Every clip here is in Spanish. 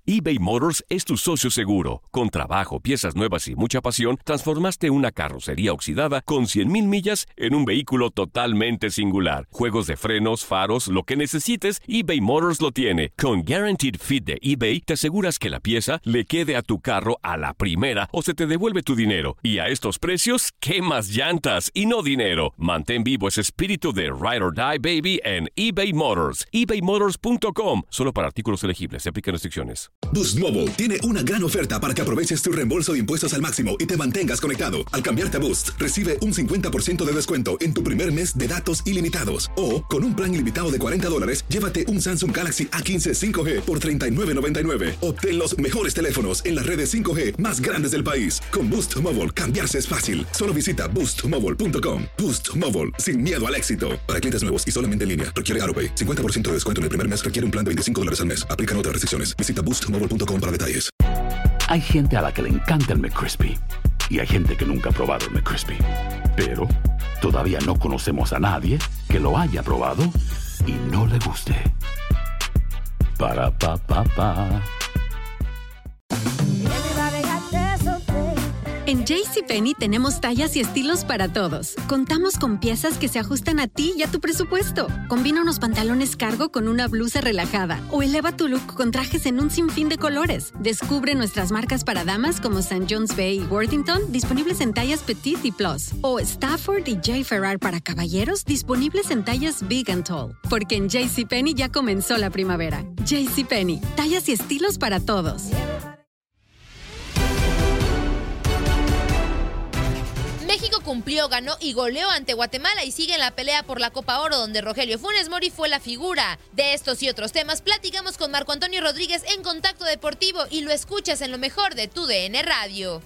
eBay Motors es tu socio seguro. Con trabajo, piezas nuevas y mucha pasión, transformaste una carrocería oxidada con 100,000 millas en un vehículo totalmente singular. Juegos de frenos, faros, lo que necesites, eBay Motors lo tiene. Con Guaranteed Fit de eBay, te aseguras que la pieza le quede a tu carro a la primera o se te devuelve tu dinero. Y a estos precios, ¿qué más llantas y no dinero? Mantén vivo ese espíritu de Ride or Die, baby, en eBay Motors. ebaymotors.com. Solo para artículos elegibles. Se aplican restricciones. Boost Mobile tiene una gran oferta para que aproveches tu reembolso de impuestos al máximo y te mantengas conectado. Al cambiarte a Boost, recibe un 50% de descuento en tu primer mes de datos ilimitados. O, con un plan ilimitado de $40, llévate un Samsung Galaxy A15 5G por $39.99. Obtén los mejores teléfonos en las redes 5G más grandes del país. Con Boost Mobile, cambiarse es fácil. Solo visita boostmobile.com. Boost Mobile, sin miedo al éxito. Para clientes nuevos y solamente en línea, requiere AutoPay. 50% de descuento en el primer mes requiere un plan de $25 al mes. Aplican otras restricciones. Visita boostmobile.com para detalles. Hay gente a la que le encanta el McCrispy y hay gente que nunca ha probado el McCrispy. Pero todavía no conocemos a nadie que lo haya probado y no le guste. Para pa pa pa. En JCPenney tenemos tallas y estilos para todos. Contamos con piezas que se ajustan a ti y a tu presupuesto. Combina unos pantalones cargo con una blusa relajada o eleva tu look con trajes en un sinfín de colores. Descubre nuestras marcas para damas como St. John's Bay y Worthington, disponibles en tallas Petite y Plus. O Stafford y J. Ferrar para caballeros, disponibles en tallas Big and Tall. Porque en JCPenney ya comenzó la primavera. JCPenney, tallas y estilos para todos. México cumplió, ganó y goleó ante Guatemala y sigue en la pelea por la Copa Oro, donde Rogelio Funes Mori fue la figura. De estos y otros temas platicamos con Marco Antonio Rodríguez en Contacto Deportivo y lo escuchas en lo mejor de tu DN Radio.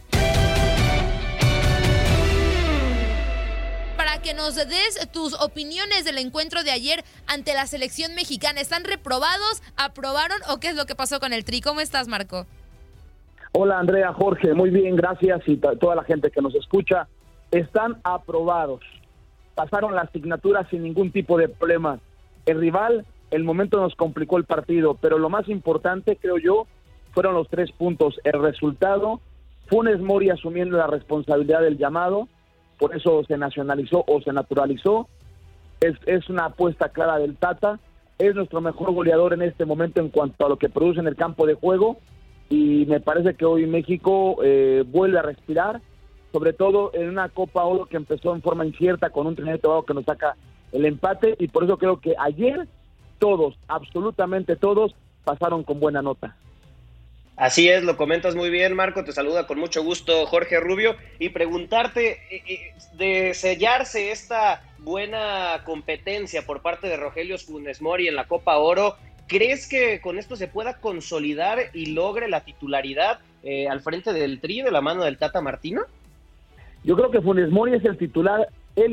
Para que nos des tus opiniones del encuentro de ayer ante la selección mexicana. ¿Están reprobados? ¿Aprobaron? ¿O qué es lo que pasó con el Tri? ¿Cómo estás, Marco? Hola, Andrea, Jorge, muy bien, gracias, y toda la gente que nos escucha. Están aprobados. Pasaron la asignatura sin ningún tipo de problema. El rival, el momento nos complicó el partido, pero lo más importante, creo yo, fueron los 3 puntos. El resultado, Funes Mori asumiendo la responsabilidad del llamado, por eso se nacionalizó o se naturalizó. Es una apuesta clara del Tata. Es nuestro mejor goleador en este momento en cuanto a lo que produce en el campo de juego, y me parece que hoy México vuelve a respirar, sobre todo en una Copa Oro que empezó en forma incierta con un Trinidad y Tobago que nos saca el empate, y por eso creo que ayer todos, absolutamente todos, pasaron con buena nota. Así es, lo comentas muy bien, Marco, te saluda con mucho gusto Jorge Rubio, y preguntarte, de sellarse esta buena competencia por parte de Rogelio Funes Mori en la Copa Oro, ¿crees que con esto se pueda consolidar y logre la titularidad al frente del Tri de la mano del Tata Martino? Yo creo que Funes Mori es el titular, él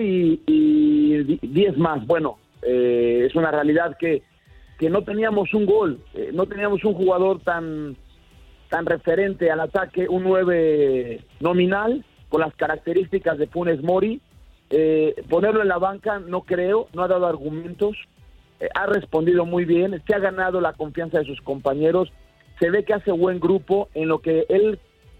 y 10 más. Bueno, es una realidad que no teníamos un gol, no teníamos un jugador tan referente al ataque, un 9 nominal con las características de Funes Mori. Ponerlo en la banca no creo, no ha dado argumentos, ha respondido muy bien, se ha ganado la confianza de sus compañeros, se ve que hace buen grupo en lo que él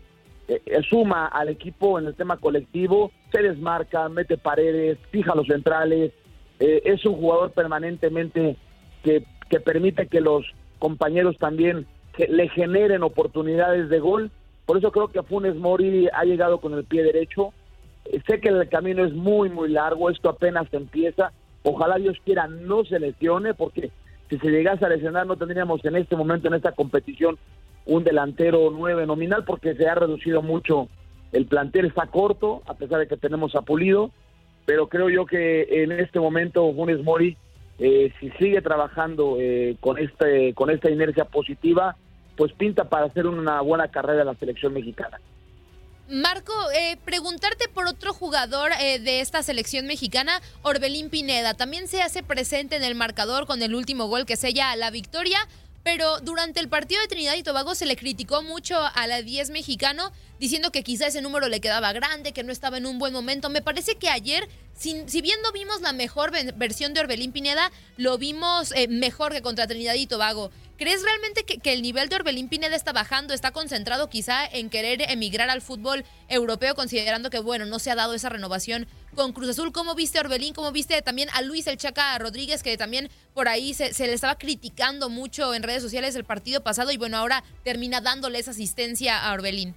suma al equipo en el tema colectivo, se desmarca, mete paredes, fija los centrales, es un jugador permanentemente que permite que los compañeros también le generen oportunidades de gol. Por eso creo que Funes Mori ha llegado con el pie derecho. Sé que el camino es muy, muy largo, esto apenas empieza. Ojalá Dios quiera no se lesione, porque si se llegase a lesionar no tendríamos en este momento, en esta competición, un delantero 9 nominal, porque se ha reducido mucho, el plantel está corto, a pesar de que tenemos a Pulido, pero creo yo que en este momento Funes Mori, si sigue trabajando con esta inercia positiva, pues pinta para hacer una buena carrera en la selección mexicana. Marco, preguntarte por otro jugador de esta selección mexicana, Orbelín Pineda. También se hace presente en el marcador con el último gol que sella la victoria, pero durante el partido de Trinidad y Tobago se le criticó mucho a la 10 mexicano, diciendo que quizá ese número le quedaba grande, que no estaba en un buen momento. Me parece que ayer, si bien no vimos la mejor versión de Orbelín Pineda, lo vimos mejor que contra Trinidad y Tobago. ¿Crees realmente que el nivel de Orbelín Pineda está bajando, está concentrado quizá en querer emigrar al fútbol europeo, considerando que, bueno, no se ha dado esa renovación con Cruz Azul? ¿Cómo viste a Orbelín? ¿Cómo viste también a Luis el Chaca Rodríguez, que también por ahí se le estaba criticando mucho en redes sociales el partido pasado y, bueno, ahora termina dándole esa asistencia a Orbelín?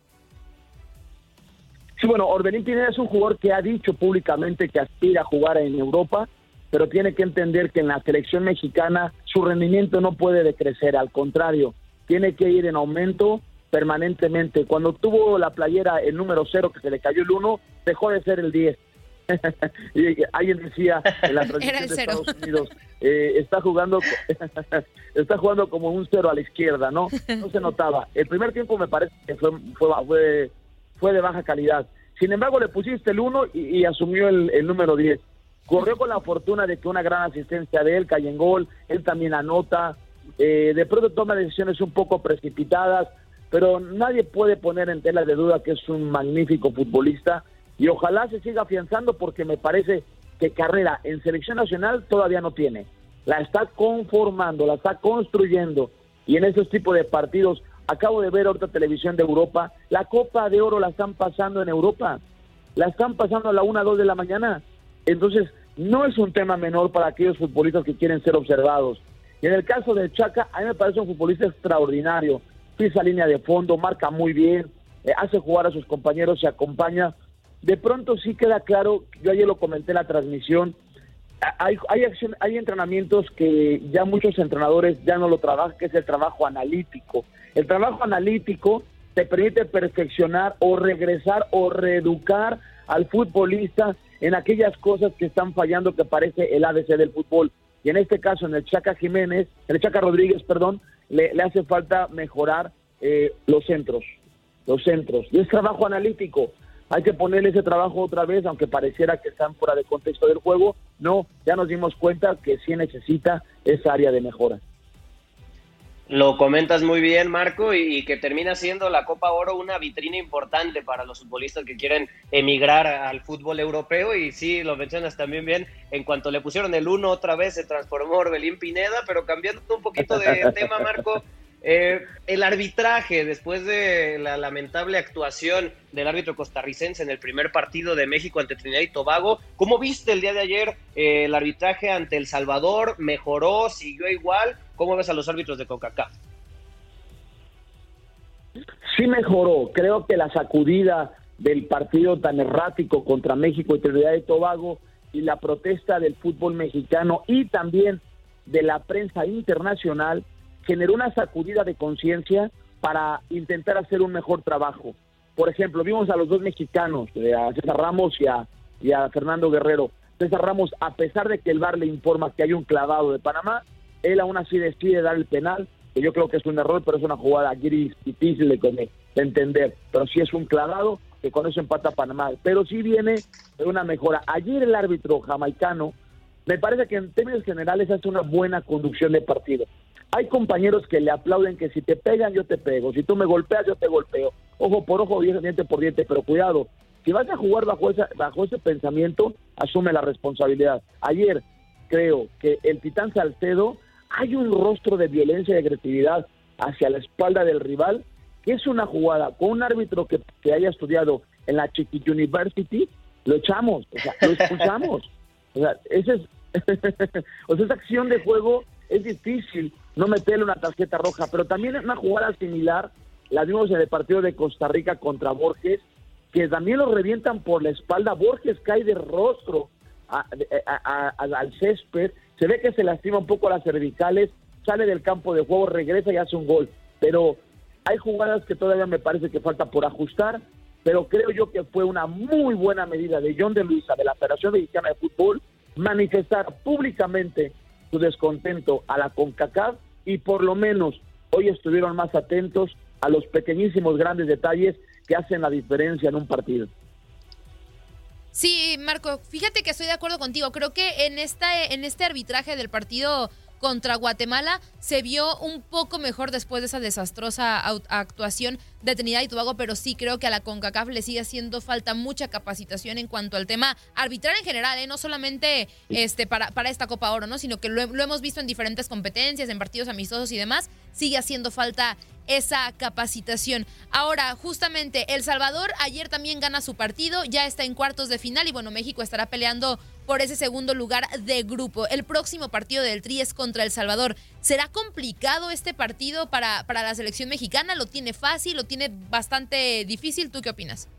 Sí, bueno, Orbelín Pineda es un jugador que ha dicho públicamente que aspira a jugar en Europa, pero tiene que entender que en la selección mexicana su rendimiento no puede decrecer, al contrario, tiene que ir en aumento permanentemente. Cuando tuvo la playera el número 0, que se le cayó el 1, dejó de ser el 10. Y alguien decía en la transmisión de Estados Unidos, está jugando como un 0 a la izquierda, ¿no? No se notaba. El primer tiempo me parece que fue de baja calidad. Sin embargo, le pusiste el 1 y asumió el número 10. Corrió con la fortuna de que una gran asistencia de él cae en gol, él también anota. De pronto toma decisiones un poco precipitadas, pero nadie puede poner en tela de duda que es un magnífico futbolista y ojalá se siga afianzando, porque me parece que carrera en selección nacional todavía no tiene. La está conformando, la está construyendo, y en esos tipos de partidos, acabo de ver ahorita televisión de Europa, la Copa de Oro la están pasando en Europa, la están pasando a la 1, 2 de la mañana. Entonces, no es un tema menor para aquellos futbolistas que quieren ser observados. Y en el caso de Chaca, a mí me parece un futbolista extraordinario. Pisa línea de fondo, marca muy bien, hace jugar a sus compañeros, se acompaña. De pronto sí queda claro, yo ayer lo comenté en la transmisión, hay entrenamientos que ya muchos entrenadores ya no lo trabajan, que es el trabajo analítico. El trabajo analítico te permite perfeccionar o regresar o reeducar al futbolista en aquellas cosas que están fallando, que parece el ABC del fútbol. Y en este caso, en el Chaca Rodríguez, le hace falta mejorar los centros. Y es trabajo analítico. Hay que ponerle ese trabajo otra vez, aunque pareciera que están fuera de contexto del juego. No, ya nos dimos cuenta que sí necesita esa área de mejora. Lo comentas muy bien, Marco, y que termina siendo la Copa Oro una vitrina importante para los futbolistas que quieren emigrar al fútbol europeo. Y sí, lo mencionas también bien, en cuanto le pusieron el 1 otra vez se transformó Orbelín Pineda. Pero cambiando un poquito de tema, Marco, el arbitraje, después de la lamentable actuación del árbitro costarricense en el primer partido de México ante Trinidad y Tobago, ¿cómo viste el día de ayer el arbitraje ante El Salvador? ¿Mejoró? ¿Siguió igual? ¿Cómo ves a los árbitros de CONCACAF? Sí mejoró. Creo que la sacudida del partido tan errático contra México y Trinidad y Tobago y la protesta del fútbol mexicano y también de la prensa internacional generó una sacudida de conciencia para intentar hacer un mejor trabajo. Por ejemplo, vimos a los dos mexicanos, a César Ramos y a Fernando Guerrero. César Ramos, a pesar de que el VAR le informa que hay un clavado de Panamá, él aún así decide dar el penal, que yo creo que es un error, pero es una jugada gris, difícil de entender. Pero sí es un clavado, que con eso empata Panamá. Pero sí viene de una mejora. Ayer el árbitro jamaicano, me parece que en términos generales hace una buena conducción de partido. Hay compañeros que le aplauden que si te pegan, yo te pego. Si tú me golpeas, yo te golpeo. Ojo por ojo, diente por diente, pero cuidado. Si vas a jugar bajo ese pensamiento, asume la responsabilidad. Ayer creo que el Titán Salcedo, hay un rostro de violencia y agresividad hacia la espalda del rival, que es una jugada con un árbitro que haya estudiado en la Chiquit University, lo echamos, o sea, lo expulsamos. O sea, esa acción de juego es difícil no meterle una tarjeta roja, pero también es una jugada similar, la vimos en el partido de Costa Rica contra Borges, que también lo revientan por la espalda. Borges cae de rostro al césped, se ve que se lastima un poco las cervicales, sale del campo de juego, regresa y hace un gol. Pero hay jugadas que todavía me parece que falta por ajustar, pero creo yo que fue una muy buena medida de John de Luisa, de la Federación Mexicana de Fútbol, manifestar públicamente su descontento a la CONCACAF, y por lo menos hoy estuvieron más atentos a los pequeñísimos grandes detalles que hacen la diferencia en un partido. Sí, Marco, fíjate que estoy de acuerdo contigo. Creo que en este arbitraje del partido contra Guatemala. Se vio un poco mejor después de esa desastrosa actuación de Trinidad y Tobago, pero sí creo que a la CONCACAF le sigue haciendo falta mucha capacitación en cuanto al tema arbitral en general, no solamente para esta Copa Oro, ¿no? Sino que lo hemos visto en diferentes competencias, en partidos amistosos y demás. Sigue haciendo falta esa capacitación. Ahora, justamente, El Salvador ayer también gana su partido, ya está en cuartos de final y bueno, México estará peleando por ese segundo lugar de grupo. El próximo partido del Tri es contra El Salvador. ¿Será complicado este partido para la selección mexicana? ¿Lo tiene fácil? ¿Lo tiene bastante difícil? ¿Tú qué opinas?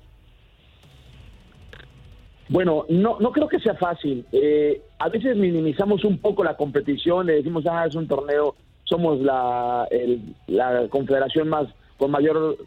Bueno, no creo que sea fácil. A veces minimizamos un poco la competición, le decimos, es un torneo, somos la confederación más con mayor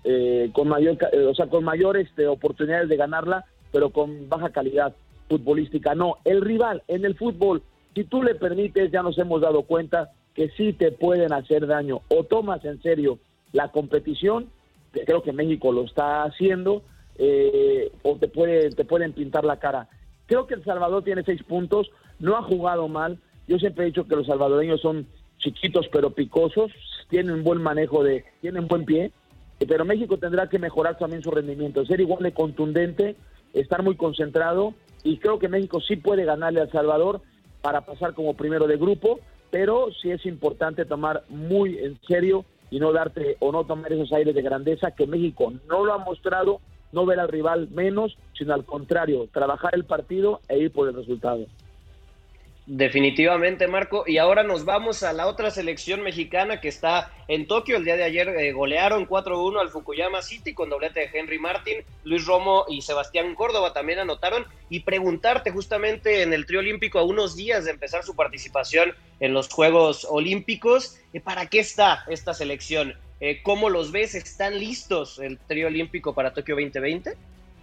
oportunidades de ganarla, pero con baja calidad futbolística. No, el rival en el fútbol, si tú le permites, ya nos hemos dado cuenta que sí te pueden hacer daño. O tomas en serio la competición, que creo que México lo está haciendo, o te pueden pintar la cara. Creo que El Salvador tiene 6 puntos, no ha jugado mal. Yo siempre he dicho que los salvadoreños son chiquitos pero picosos, tienen buen manejo, tienen buen pie, pero México tendrá que mejorar también su rendimiento, ser igual de contundente, estar muy concentrado, y creo que México sí puede ganarle a El Salvador para pasar como primero de grupo, pero sí es importante tomar muy en serio y no tomar esos aires de grandeza que México no lo ha mostrado, no ver al rival menos, sino al contrario, trabajar el partido e ir por el resultado. Definitivamente, Marco. Y ahora nos vamos a la otra selección mexicana que está en Tokio. El día de ayer golearon 4-1 al Fukuyama City con doblete de Henry Martin, Luis Romo y Sebastián Córdoba también anotaron. Y preguntarte justamente en el trío olímpico, a unos días de empezar su participación en los Juegos Olímpicos, ¿para qué está esta selección? ¿Cómo los ves? ¿Están listos el trío olímpico para Tokio 2020?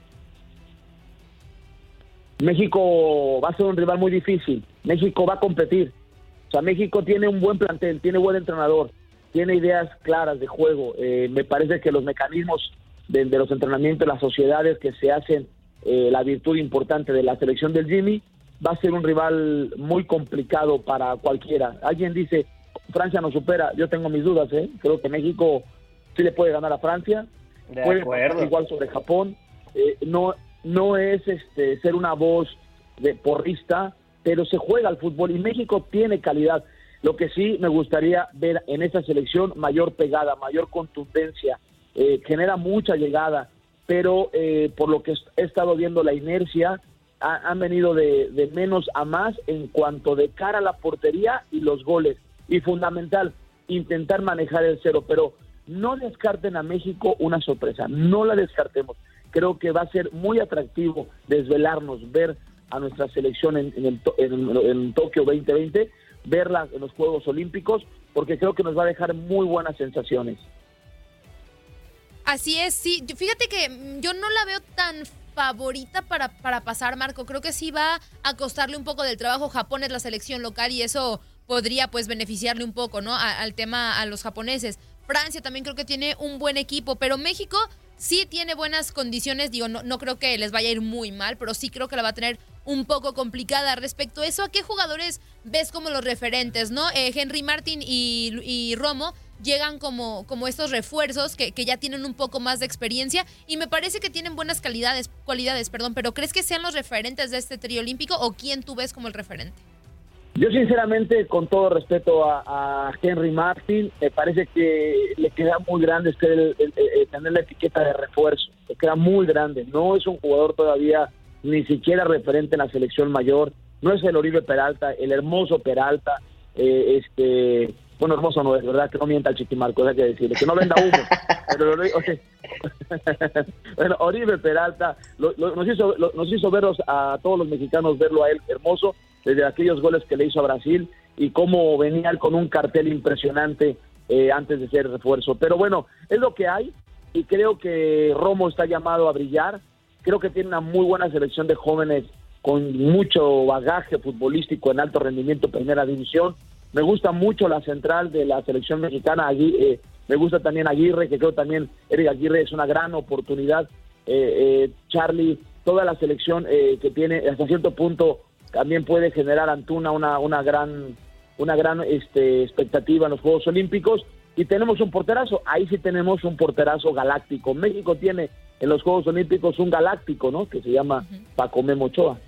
México va a ser un rival muy difícil. México va a competir. O sea, México tiene un buen plantel, tiene buen entrenador, tiene ideas claras de juego. Me parece que los mecanismos de los entrenamientos, las sociedades que se hacen, la virtud importante de la selección del Jimmy, va a ser un rival muy complicado para cualquiera. Alguien dice, Francia nos supera. Yo tengo mis dudas, Creo que México sí le puede ganar a Francia. Puede pasar igual sobre Japón. No es ser una voz de porrista, pero se juega al fútbol y México tiene calidad. Lo que sí me gustaría ver en esta selección, mayor pegada, mayor contundencia, genera mucha llegada, pero por lo que he estado viendo, la inercia han venido de menos a más en cuanto de cara a la portería y los goles. Y fundamental, intentar manejar el cero, pero no descarten a México una sorpresa, no la descartemos. Creo que va a ser muy atractivo desvelarnos, ver a nuestra selección en Tokio 2020, verla en los Juegos Olímpicos, porque creo que nos va a dejar muy buenas sensaciones. Así es, sí. Fíjate que yo no la veo tan favorita para pasar, Marco. Creo que sí va a costarle un poco del trabajo. Japón es la selección local y eso podría pues beneficiarle un poco, ¿no? Al tema a los japoneses. Francia también creo que tiene un buen equipo, pero México sí tiene buenas condiciones, no creo que les vaya a ir muy mal, pero sí creo que la va a tener un poco complicada. Respecto a eso, ¿a qué jugadores ves como los referentes, no? Henry Martin y Romo llegan como estos refuerzos que ya tienen un poco más de experiencia y me parece que tienen buenas cualidades, pero ¿crees que sean los referentes de este trío olímpico o quién tú ves como el referente? Yo sinceramente, con todo respeto a Henry Martin, me parece que le queda muy grande tener la etiqueta de refuerzo, le queda muy grande. No es un jugador todavía ni siquiera referente en la selección mayor, no es el Oribe Peralta, el hermoso Peralta, bueno, hermoso no es, ¿verdad? Que no mienta el Chiquimarco, hay que decirle, que no venda humo. Pero bueno, Oribe Peralta nos hizo verlos a todos los mexicanos, verlo a él hermoso, desde aquellos goles que le hizo a Brasil y cómo venía con un cartel impresionante antes de ser refuerzo. Pero bueno, es lo que hay y creo que Romo está llamado a brillar. Creo que tiene una muy buena selección de jóvenes con mucho bagaje futbolístico en alto rendimiento, primera división. Me gusta mucho la central de la selección mexicana, me gusta también Aguirre, que creo también Eric Aguirre es una gran oportunidad. Charlie, toda la selección que tiene hasta cierto punto también puede generar Antuna una gran una gran expectativa en los Juegos Olímpicos. Y tenemos un porterazo, ahí sí tenemos un porterazo galáctico. México tiene en los Juegos Olímpicos un galáctico, ¿no? Que se llama Paco Memo Ochoa.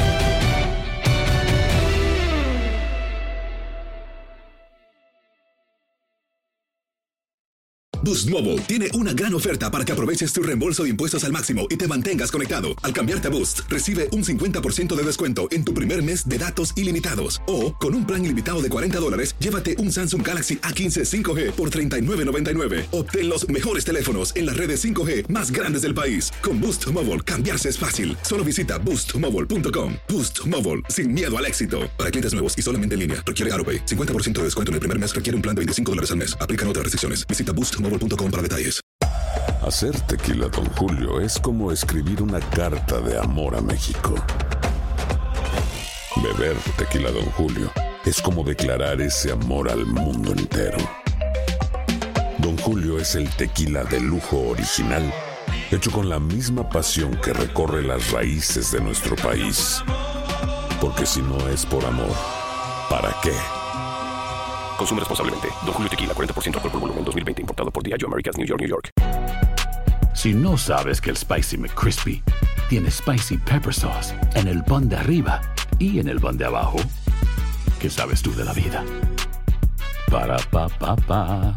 Boost Mobile tiene una gran oferta para que aproveches tu reembolso de impuestos al máximo y te mantengas conectado. Al cambiarte a Boost, recibe un 50% de descuento en tu primer mes de datos ilimitados. O, con un plan ilimitado de $40, llévate un Samsung Galaxy A15 5G por $39.99. Obtén los mejores teléfonos en las redes 5G más grandes del país. Con Boost Mobile, cambiarse es fácil. Solo visita boostmobile.com. Boost Mobile, sin miedo al éxito. Para clientes nuevos y solamente en línea, requiere AroPay. 50% de descuento en el primer mes requiere un plan de $25 al mes. Aplican otras restricciones. Visita boostmobile.com para detalles. Hacer tequila Don Julio es como escribir una carta de amor a México. Beber tequila Don Julio es como declarar ese amor al mundo entero. Don Julio es el tequila de lujo original, hecho con la misma pasión que recorre las raíces de nuestro país. Porque si no es por amor, ¿para qué? Consume responsablemente. Don Julio Tequila, 40% alcohol por volumen, 2020. Importado por Diageo Americas, New York, New York. Si no sabes que el Spicy McCrispy tiene Spicy Pepper Sauce en el pan de arriba y en el pan de abajo, ¿qué sabes tú de la vida? Para, pa, pa, pa.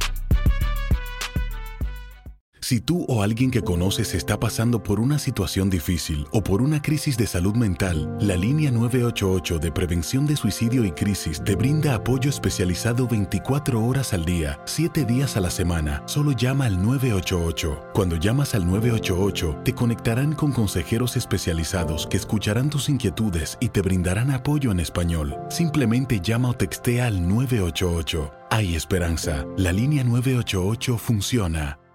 Si tú o alguien que conoces está pasando por una situación difícil o por una crisis de salud mental, la línea 988 de Prevención de Suicidio y Crisis te brinda apoyo especializado 24 horas al día, 7 días a la semana. Solo llama al 988. Cuando llamas al 988, te conectarán con consejeros especializados que escucharán tus inquietudes y te brindarán apoyo en español. Simplemente llama o textea al 988. Hay esperanza. La línea 988 funciona.